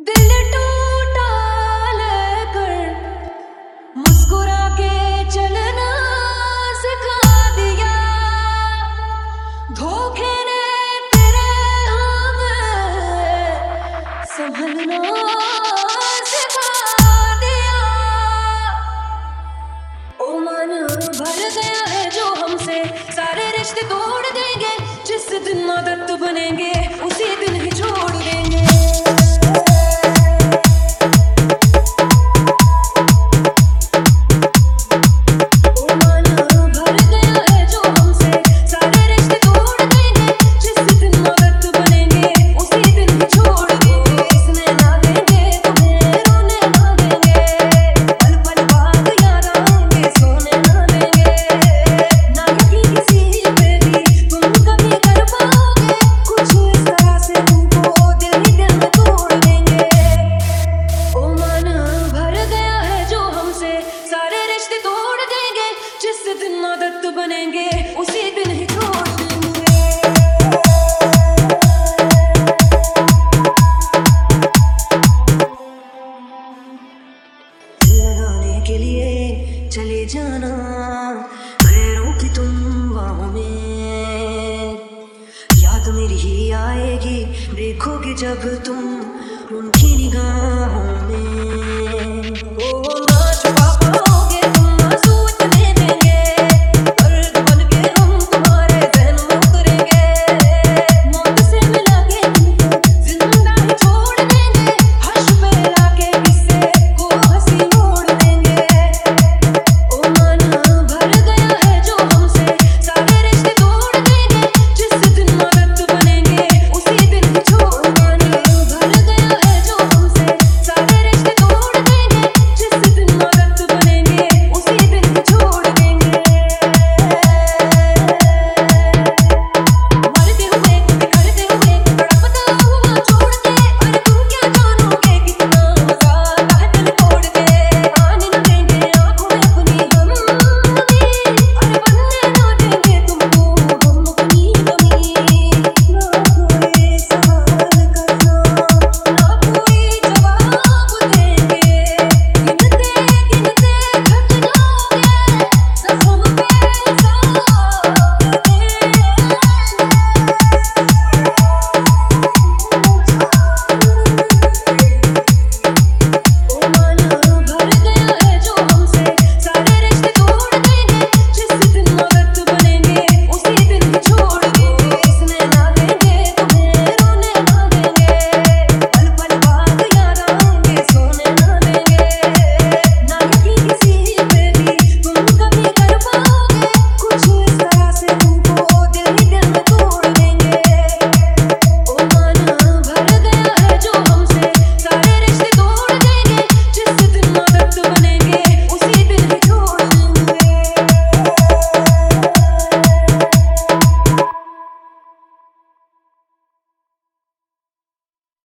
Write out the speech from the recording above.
दिल टूटा लेकर मुस्कुरा के चलना सिखा दिया। धोखे ने तेरे हमें संभलना सिखा दिया। ओ मन भर गया है जो हमसे, सारे रिश्ते तोड़ देंगे। जिस दिन आदत बनेंगे उसी दिन ही छोड़ देंगे। आदत बनेंगे उसी दिन ही छोड़ देंगे। लगाने के लिए चले जाना पैरों की तुम बाहों में, याद मेरी ही आएगी देखोगे जब तुम उनकी निगाहों में।